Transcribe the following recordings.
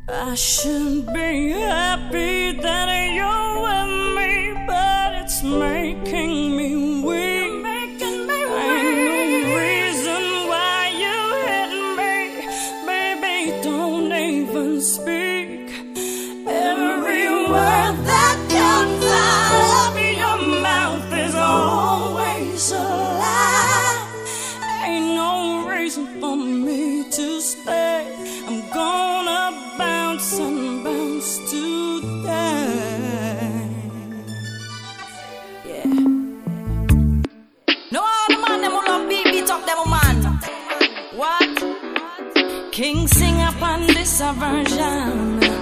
I should be happy that you're with me, but it's making me weak. Ain't no reason why you hit me, baby, don't even speak. Every word that comes out of your mouth is always a lie. Ain't no reason for me to stay. I'm gonna bounce and bounce today. Yeah. No other man them will love beat up them man. What? King sing upon this version.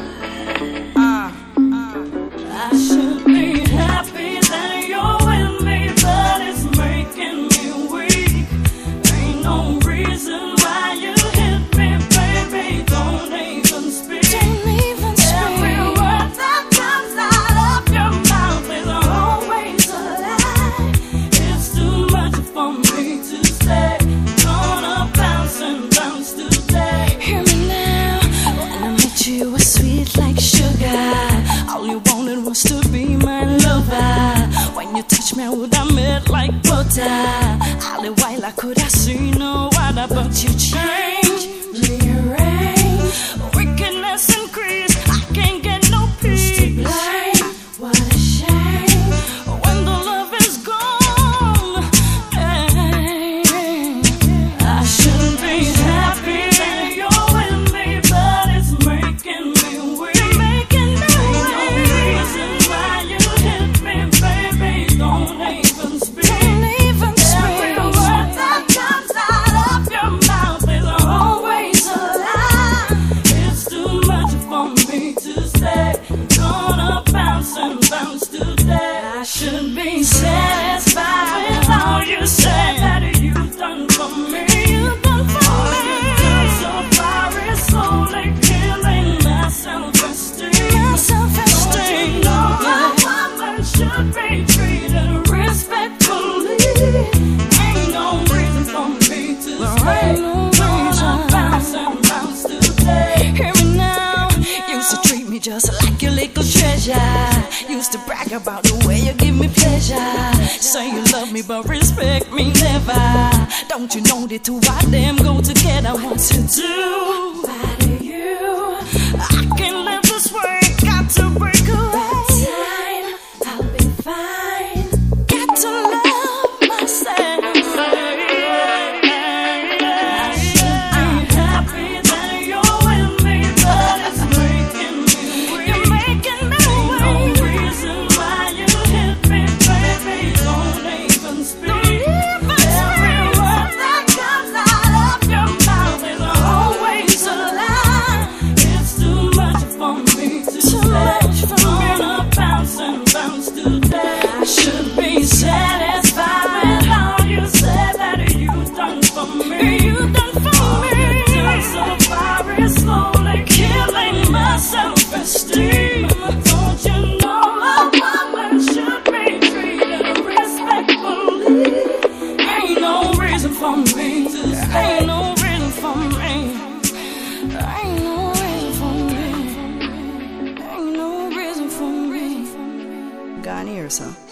I should be happy that you're with me, but it's making me weak. Ain't no reason why you hit me, baby, don't even speak. Every word that comes out of your mouth is always a lie. It's too much for me to say. Gonna bounce and bounce today. Hear me now. When I met you, you were sweet like sugar. All you wanted was to be my lover. When you touched me, I would have melt like butter. All the while I could have seen no other, but you changed, rearrange. Wickedness increase, I can't get no peace. Blind, what a shame. When the love is gone, I should be happy that you're with me, but it's making me weak. I should be satisfied with all you said that you've done for me. You've done for me. You've done so far is slowly killing my self-esteem. Don't you know a woman should be treated respectfully? Ain't no reason for me to stay. Gonna bounce and bounce today. Hear me now. Used to treat me just like your little treasure. Used to brag about the way you give me pleasure. Say you love me but respect me never. Don't you know the two of them go together? What to do? Bother you? I can't live this way. Got to break away. Time, I'll be fine. Got to love myself. Self-esteem. Don't you know a woman should be treated respectfully? Ain't no reason for me to stay. Ain't no reason for me. Ain't no reason for me. Ain't no reason for me. Gone here, son.